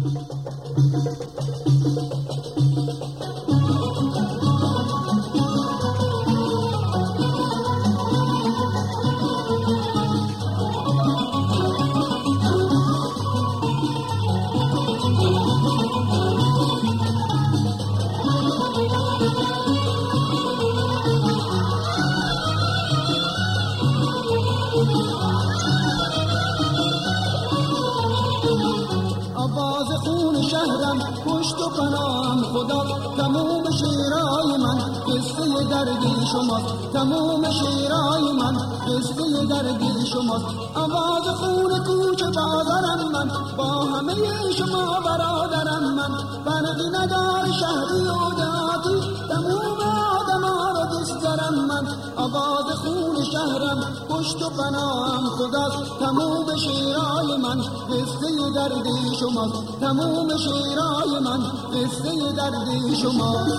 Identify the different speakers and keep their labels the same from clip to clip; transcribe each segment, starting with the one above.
Speaker 1: آواز خون شهرم پشت و پناهم خدا، تموم شیرای من قصه دردی شماست، تموم شیرای من قصه دردی شماست. آواز خون کوچه بازارم من، با همه شما برادرم من، فرقی نداره شهری و دهاتی، تموم آدما رو دوست دارم من. آواز خون شهرم پشت و پناهم خداست، تموم شیرای من قصه دردی شماست، تموم شیرای من قصه دردی شماست.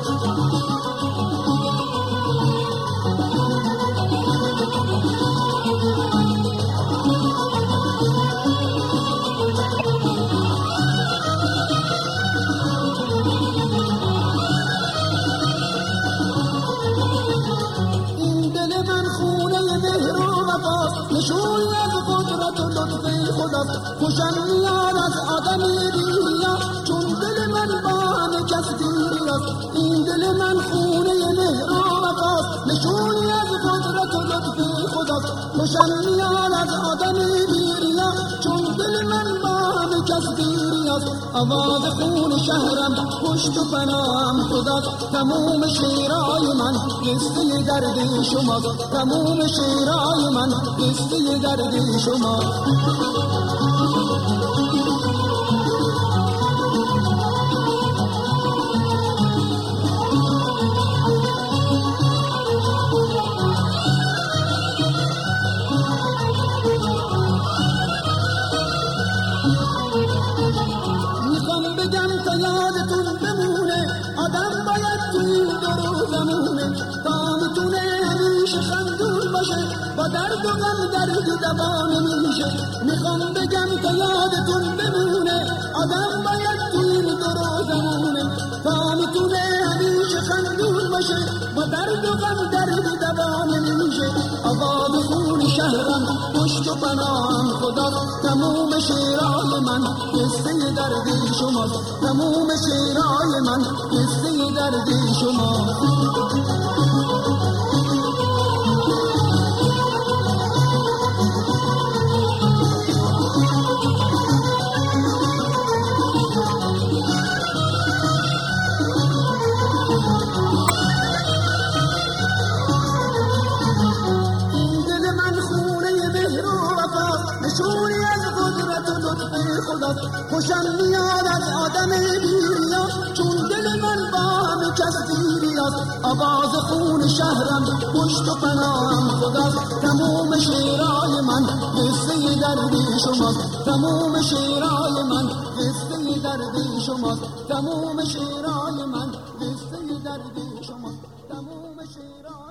Speaker 1: نشونی از قدرت و لطف خداست، خوشم میاد از آدمی بیریا، چون دل من با همه کس گیریاست. این دل من خونه مهر و وفاست، نشونی از قدرت و لطف خداست، خوشم میاد از آدمی بیریا، چون دل من با همه کس گیریاست. آواز خون شهرم پشت و پناهم خداست، تموم شیرای من قصه دردی شماست، تموم شیرای من قصه دردی شماست. میخوام بگم تا یادتون بمونه، آدم باید تو این دو روزمونه، تا میتونه همیشه خندون باشه، با درد و غم درد دوا نمیشه. میخوام بگم تا یادتون بمونه، آدم باید تو این دو روزمونه، تا میتونه همیشه خندون باشه، با درد و غم درد دوا نمیشه. آواز خون شهرم پشت و پناهم خداست، تموم شیرای من قصه دردی شماست، تموم شیرای من قصه دردی شماست. نشونی از قدرت و لطف خداست، خوشم میاد از آدم بیریا، چون دل من با همه کس گیریاست. آواز خون شهرم پشت و پناهم خداست، تموم شیرای من قصه دردی شماست، تموم شیرای من قصه دردی شماست، تموم شیرای من قصه دردی شماست، تموم شیرای